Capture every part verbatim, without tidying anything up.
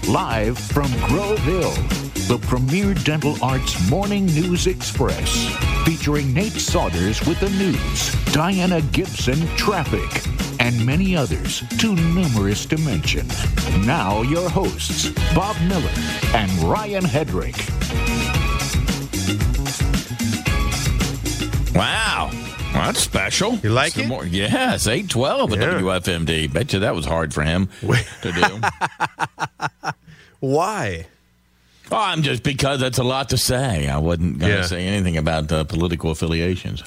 Live from Grove Hill, the premier dental arts morning news express. Featuring Nate Saunders with the news, Diana Gibson, traffic, and many others too numerous to mention. Now your hosts, Bob Miller and Ryan Hedrick. Wow. Well, that's special. You like Some it? More, yes, eight twelve at Yeah. W F M D. Bet you that was hard for him to do. Why? Oh, I'm just because that's a lot to say. I wasn't going to Yeah. say anything about uh, political affiliations.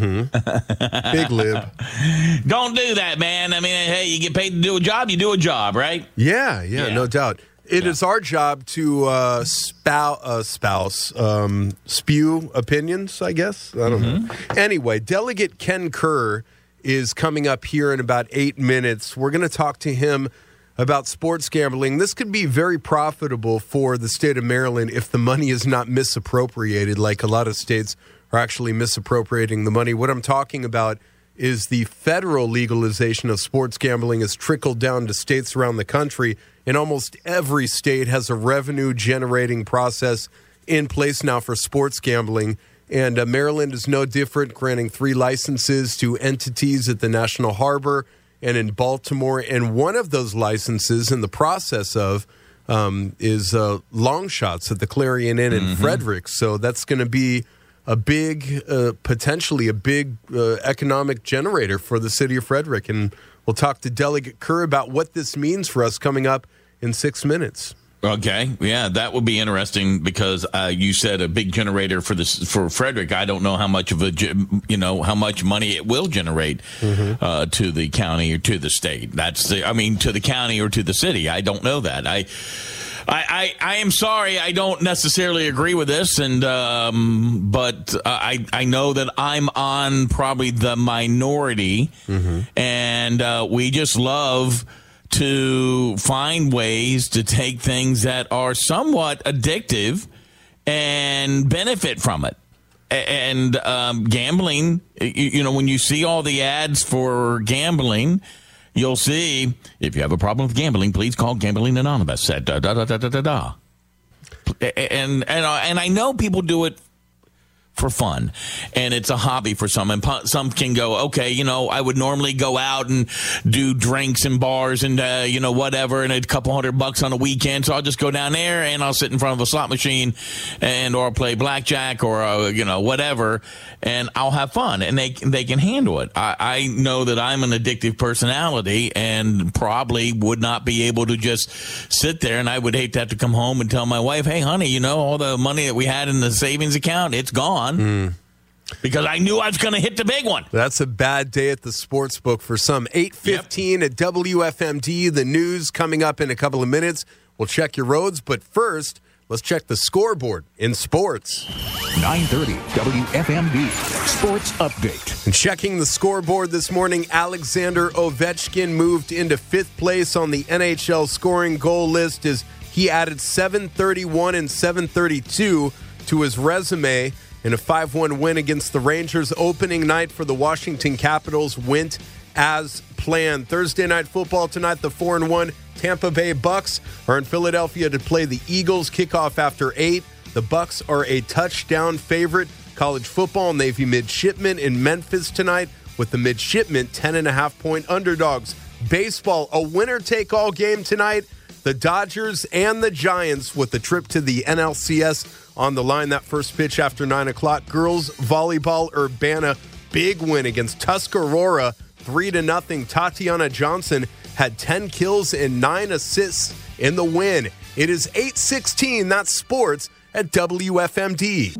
Mm-hmm. Big lib. Don't do that, man. I mean, hey, you get paid to do a job, you do a job, right? Yeah, yeah, Yeah. no doubt. It Yeah. is our job to uh, spout, uh, spouse, um, spew opinions, I guess. I don't know. Anyway, Delegate Ken Kerr is coming up here in about eight minutes. We're going to talk to him about sports gambling. This could be very profitable for the state of Maryland if the money is not misappropriated, like a lot of states are actually misappropriating the money. What I'm talking about is the federal legalization of sports gambling has trickled down to states around the country, and almost every state has a revenue-generating process in place now for sports gambling. And uh, Maryland is no different, granting three licenses to entities at the National Harbor and in Baltimore. And one of those licenses in the process of um, is uh, Long Shots at the Clarion Inn in Mm-hmm. Frederick. So that's going to be a big, uh, potentially a big uh, economic generator for the city of Frederick. And we'll talk to Delegate Kerr about what this means for us coming up in six minutes. Okay, yeah, that would be interesting because uh, you said a big generator for this for Frederick. I don't know how much of a ge- you know how much money it will generate mm-hmm. uh, to the county or to the state. That's the I mean to the county or to the city. I don't know that. I. I, I, I am sorry. I don't necessarily agree with this, and um, but uh, I I know that I'm on probably the minority, mm-hmm. and uh, we just love to find ways to take things that are somewhat addictive and benefit from it. And um, gambling, you, you know, when you see all the ads for gambling, you'll see, if you have a problem with gambling, please call Gambling Anonymous at da da da da da da da. And, and, and I know people do it for fun, and it's a hobby for some, and some can go, okay, you know, I would normally go out and do drinks and bars and uh, you know, whatever, and a couple hundred bucks on a weekend, so I'll just go down there and I'll sit in front of a slot machine and or play blackjack or uh, you know, whatever, and I'll have fun, and they they can handle it. I, I know that I'm an addictive personality and probably would not be able to just sit there, and I would hate to have to come home and tell my wife, hey honey, you know, all the money that we had in the savings account, it's gone. Mm. Because I knew I was going to hit the big one. That's a bad day at the sports book for some. eight fifteen yep. at W F M D. The news coming up in a couple of minutes. We'll check your roads, but first, let's check the scoreboard in sports. nine thirty W F M D Sports Update. And checking the scoreboard this morning, Alexander Ovechkin moved into fifth place on the N H L scoring goal list as he added seven thirty-one and seven thirty-two to his resume. In a five one win against the Rangers, opening night for the Washington Capitals went as planned. Thursday night football tonight, the four and one Tampa Bay Bucks are in Philadelphia to play the Eagles. Kickoff after eight. The Bucks are a touchdown favorite. College football, Navy Midshipmen in Memphis tonight with the Midshipmen ten and a half point underdogs. Baseball, a winner-take-all game tonight. The Dodgers and the Giants with the trip to the N L C S on the line. That first pitch after nine o'clock. Girls volleyball, Urbana, big win against Tuscarora, three to nothing. Tatiana Johnson had ten kills and nine assists in the win. It is eight sixteen, that's sports at W F M D.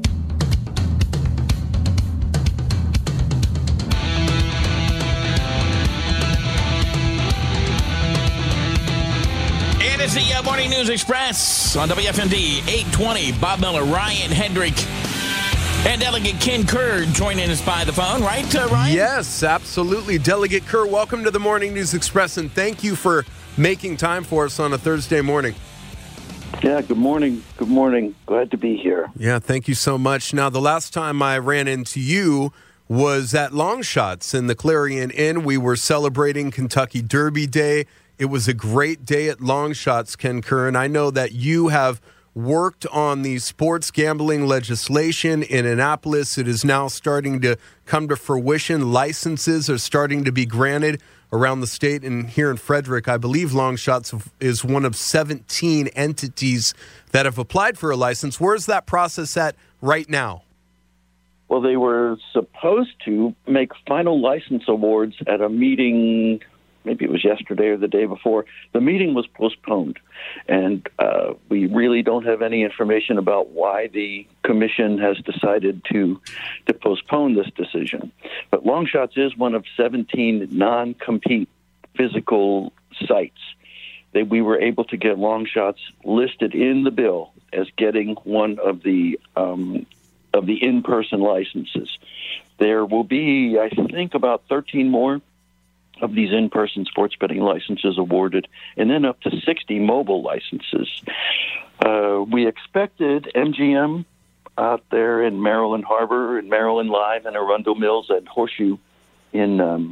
It is the uh, Morning News Express on W F M D eight twenty. Bob Miller, Ryan Hendrick, and Delegate Ken Kerr joining us by the phone, right, uh, Ryan? Yes, absolutely. Delegate Kerr, welcome to the Morning News Express, and thank you for making time for us on a Thursday morning. Yeah, good morning. Good morning. Glad to be here. Yeah, thank you so much. Now, the last time I ran into you was at Long Shots in the Clarion Inn. We were celebrating Kentucky Derby Day. It was a great day at Long Shots, Ken Curran. I know that you have worked on the sports gambling legislation in Annapolis. It is now starting to come to fruition. Licenses are starting to be granted around the state, and here in Frederick, I believe Long Shots is one of seventeen entities that have applied for a license. Where's that process at right now? Well, they were supposed to make final license awards at a meeting, maybe it was yesterday or the day before. The meeting was postponed, and uh, we really don't have any information about why the commission has decided to to postpone this decision. But Long Shots is one of seventeen non-compete physical sites. They, we were able to get Long Shots listed in the bill as getting one of the um, of the in-person licenses. There will be, I think, about thirteen more of these in-person sports betting licenses awarded, and then up to sixty mobile licenses. Uh, we expected M G M out there in Maryland Harbor, and Maryland Live, and Arundel Mills and Horseshoe in um,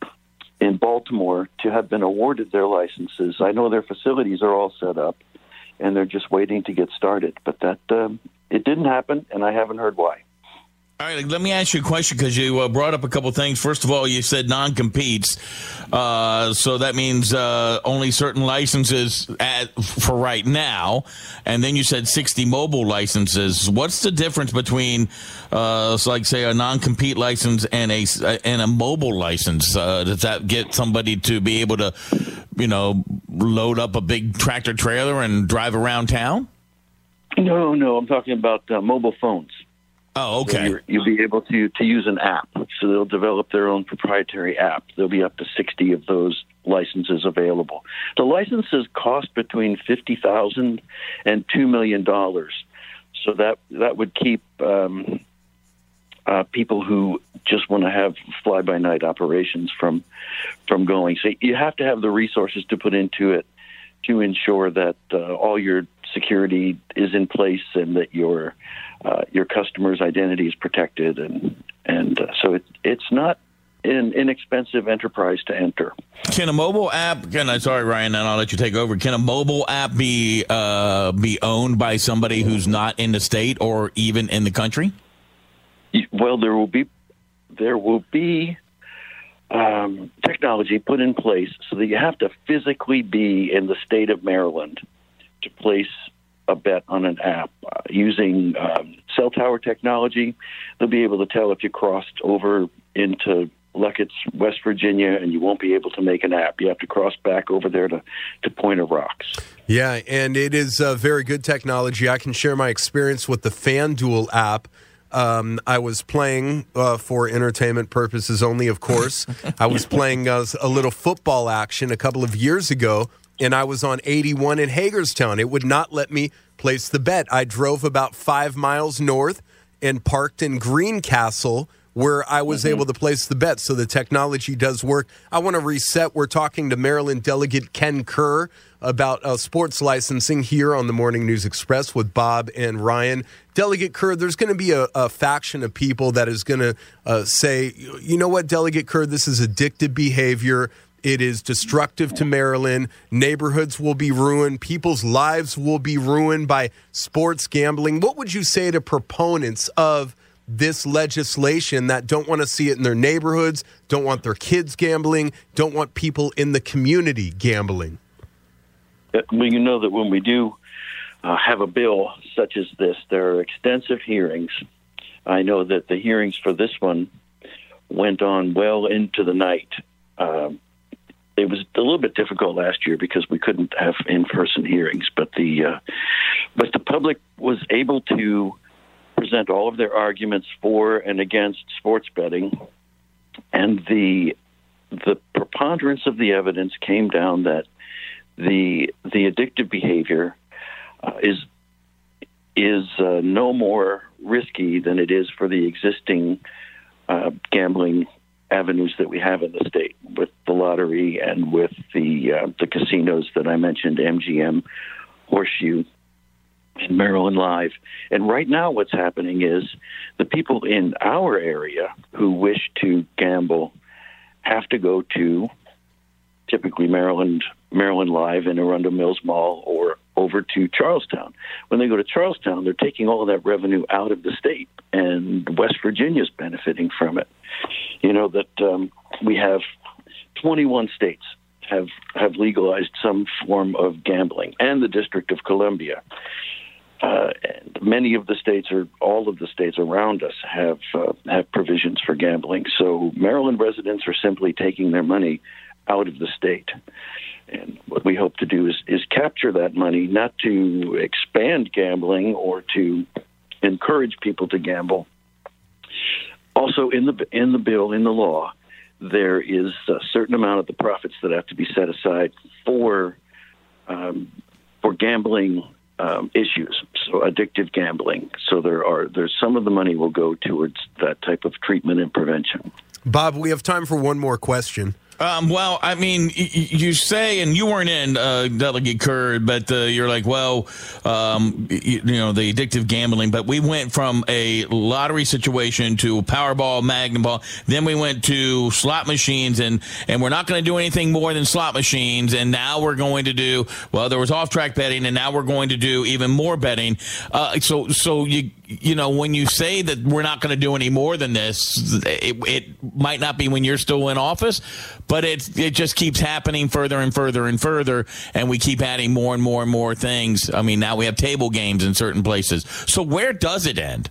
in Baltimore to have been awarded their licenses. I know their facilities are all set up, and they're just waiting to get started. But that um, it didn't happen, and I haven't heard why. All right, let me ask you a question because you uh, brought up a couple things. First of all, you said non-competes, uh, so that means uh, only certain licenses at, for right now, and then you said sixty mobile licenses. What's the difference between, uh, so like, say, a non-compete license and a and a mobile license? Uh, does that get somebody to be able to, you know, load up a big tractor trailer and drive around town? No, no, I'm talking about uh, mobile phones. Oh, okay. So you're, you'll be able to, to use an app. So they'll develop their own proprietary app. There'll be up to sixty of those licenses available. The licenses cost between fifty thousand dollars and two million dollars. So that that would keep um, uh, people who just want to have fly-by-night operations from from going. So you have to have the resources to put into it to ensure that uh, all your security is in place and that your uh, your customer's identity is protected, and and uh, so it, it's not an inexpensive enterprise to enter. Can a mobile app? Can I? Sorry, Ryan, and I'll let you take over. Can a mobile app be uh, be owned by somebody who's not in the state or even in the country? Well, there will be there will be. Um, technology put in place so that you have to physically be in the state of Maryland to place a bet on an app. Uh, using um, cell tower technology, they'll be able to tell if you crossed over into Luckett's, West Virginia, and you won't be able to make an app. You have to cross back over there to, to Point of Rocks. Yeah, and it is uh, very good technology. I can share my experience with the FanDuel app. Um, I was playing uh, for entertainment purposes only, of course. I was playing uh, a little football action a couple of years ago, and I was on eighty-one in Hagerstown. It would not let me place the bet. I drove about five miles north and parked in Greencastle, where I was mm-hmm. able to place the bet. So the technology does work. I want to reset. We're talking to Maryland Delegate Ken Kerr about uh, sports licensing here on the Morning News Express with Bob and Ryan. Delegate Kerr, there's going to be a, a faction of people that is going to uh, say, you know what, Delegate Kerr, this is addictive behavior. It is destructive to Maryland. Neighborhoods will be ruined. People's lives will be ruined by sports gambling. What would you say to proponents of this legislation that don't want to see it in their neighborhoods, don't want their kids gambling, don't want people in the community gambling? Well, you know that when we do uh, have a bill such as this, there are extensive hearings. I know that the hearings for this one went on well into the night. Um, it was a little bit difficult last year because we couldn't have in-person hearings, but the uh, but the public was able to present all of their arguments for and against sports betting, and the the preponderance of the evidence came down that the the addictive behavior uh, is is uh, no more risky than it is for the existing uh, gambling avenues that we have in the state, with the lottery and with the uh, the casinos that I mentioned, M G M, Horseshoe, and Maryland Live. And right now what's happening is the people in our area who wish to gamble have to go to typically Maryland Maryland Live in Arundel Mills Mall or over to Charlestown. When they go to Charlestown, they're taking all of that revenue out of the state, and West Virginia's benefiting from it. You know that um, we have twenty-one states have have legalized some form of gambling, and the District of Columbia. Uh, and many of the states, or all of the states around us, have uh, have provisions for gambling. So Maryland residents are simply taking their money out of the state. And what we hope to do is, is capture that money, not to expand gambling or to encourage people to gamble. Also, in the in the bill, in the law, there is a certain amount of the profits that have to be set aside for um, for gambling um, issues, so addictive gambling. So there are there's some of the money will go towards that type of treatment and prevention. Bob, we have time for one more question. Um, well, I mean, y- you say, and you weren't in, uh, Delegate Kerr, but uh, you're like, well, um, you, you know, the addictive gambling. But we went from a lottery situation to Powerball, Magnum Ball. Then we went to slot machines, and, and we're not going to do anything more than slot machines. And now we're going to do, well, there was off-track betting, and now we're going to do even more betting. Uh, so, so you, you know, when you say that we're not going to do any more than this, it, it might not be when you're still in office, but it it just keeps happening further and further and further, and we keep adding more and more and more things. I mean, now we have table games in certain places. So where does it end?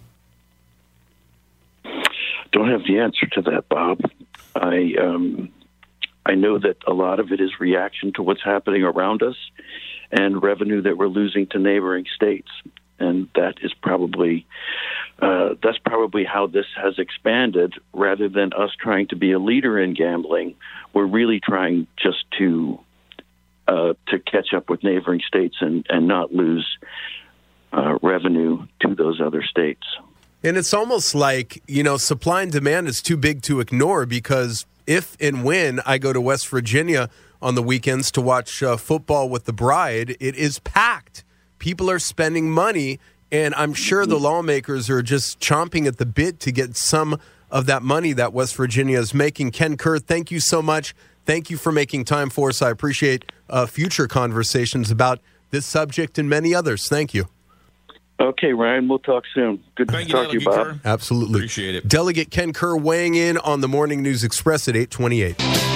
Don't have the answer to that, Bob. I um, I know that a lot of it is reaction to what's happening around us and revenue that we're losing to neighboring states. And that is probably uh, that's probably how this has expanded. Rather than us trying to be a leader in gambling, we're really trying just to uh, to catch up with neighboring states and, and not lose uh, revenue to those other states. And it's almost like, you know, supply and demand is too big to ignore, because if and when I go to West Virginia on the weekends to watch uh, football with the bride, it is packed. People are spending money, and I'm sure the lawmakers are just chomping at the bit to get some of that money that West Virginia is making. Ken Kerr, thank you so much. Thank you for making time for us. I appreciate uh, future conversations about this subject and many others. Thank you. Okay, Ryan, we'll talk soon. Good Thank to talk to you, Bob. Kerr. Absolutely. Appreciate it. Delegate Ken Kerr weighing in on the Morning News Express at eight twenty-eight.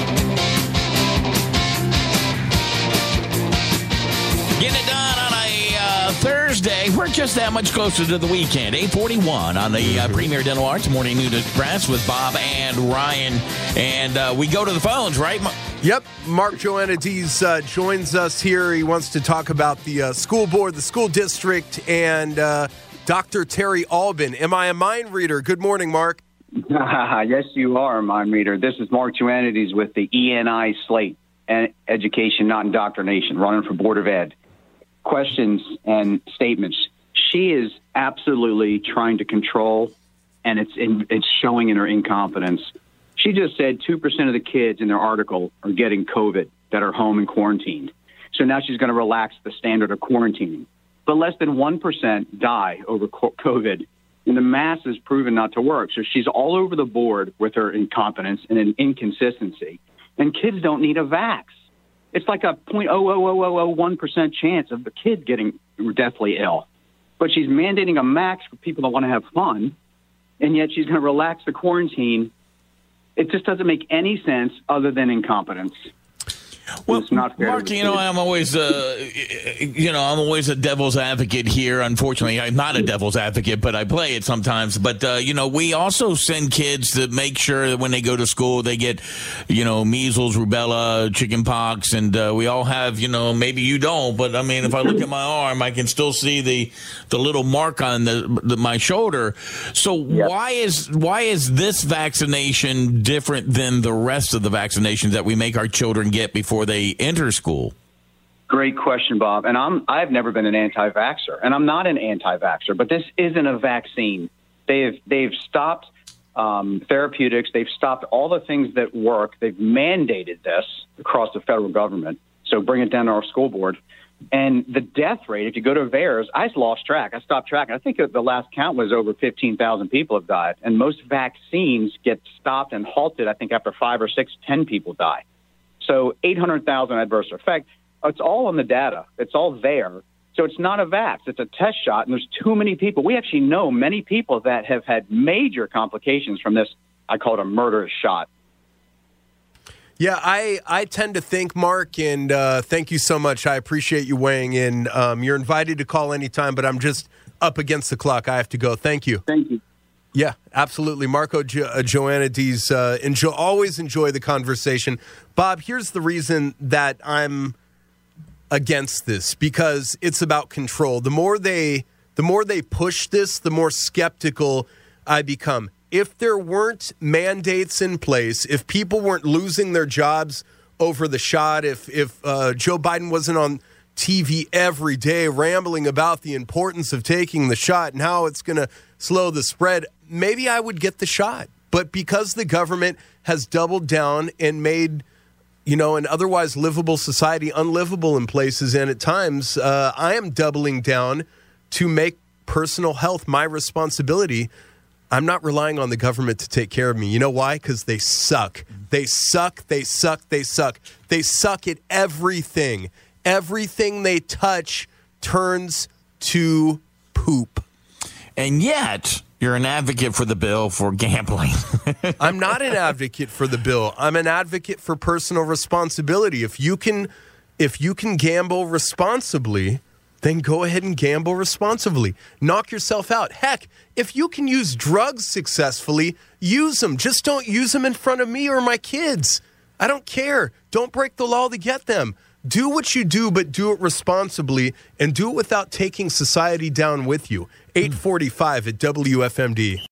Getting it done on a uh, Thursday. We're just that much closer to the weekend. eight forty-one on the uh, Premier Dental Arts Morning News Express with Bob and Ryan. And uh, we go to the phones, right? Yep. Mark Joannidis uh, joins us here. He wants to talk about the uh, school board, the school district, and uh, Doctor Terry Albin. Am I a mind reader? Good morning, Mark. Yes, you are a mind reader. This is Mark Joannidis with the E N I slate, Education, Not Indoctrination, running for Board of Ed. Questions and statements. She is absolutely trying to control, and it's in, it's showing in her incompetence. She just said two percent of the kids in their article are getting COVID that are home and quarantined. So now she's going to relax the standard of quarantining. But less than one percent die over COVID, and the math is proven not to work. So she's all over the board with her incompetence and an inconsistency. And kids don't need a vax. It's like a zero point zero zero zero zero one percent chance of the kid getting deathly ill. But she's mandating a max for people that want to have fun, and yet she's going to relax the quarantine. It just doesn't make any sense other than incompetence. Well, it's not fair. Mark, you know, I'm always, uh, you know, I'm always a devil's advocate here. Unfortunately, I'm not a devil's advocate, but I play it sometimes. But, uh, you know, we also send kids to make sure that when they go to school, they get, you know, measles, rubella, chicken pox. And uh, we all have, you know, maybe you don't. But, I mean, if I look at my arm, I can still see the the little mark on the, the my shoulder. So yep. why is why is this vaccination different than the rest of the vaccinations that we make our children get before they enter school? Great question, Bob. And I'm, I've never been an anti-vaxxer, and I'm not an anti-vaxxer, but this isn't a vaccine. They've, they've stopped um, therapeutics. They've stopped all the things that work. They've mandated this across the federal government. So bring it down to our school board. And the death rate, if you go to V A E R S, I lost track. I stopped tracking. I think the last count was over fifteen thousand people have died. And most vaccines get stopped and halted, I think, after five or six, ten people die. So eight hundred thousand adverse effect. It's all on the data. It's all there. So it's not a vax. It's a test shot, and there's too many people. We actually know many people that have had major complications from this. I call it a murderous shot. Yeah, I, I tend to think, Mark, and uh, thank you so much. I appreciate you weighing in. Um, you're invited to call anytime, but I'm just up against the clock. I have to go. Thank you. Thank you. Yeah, absolutely. Marco jo- uh, Joannidis, uh, enjoy, always enjoy the conversation. Bob, here's the reason that I'm against this, because it's about control. The more they, the more they push this, the more skeptical I become. If there weren't mandates in place, if people weren't losing their jobs over the shot, if if uh, Joe Biden wasn't on T V every day rambling about the importance of taking the shot and how it's going to slow the spread, maybe I would get the shot. But because the government has doubled down and made, you know, an otherwise livable society unlivable in places, and at times uh, I am doubling down to make personal health my responsibility. I'm not relying on the government to take care of me. You know why? Because they suck. They suck, they suck, they suck. They suck at everything. Everything they touch turns to poop. And yet, you're an advocate for the bill for gambling. I'm not an advocate for the bill. I'm an advocate for personal responsibility. If you can, if you can gamble responsibly, then go ahead and gamble responsibly. Knock yourself out. Heck, if you can use drugs successfully, use them. Just don't use them in front of me or my kids. I don't care. Don't break the law to get them. Do what you do, but do it responsibly, and do it without taking society down with you. eight forty-five at W F M D.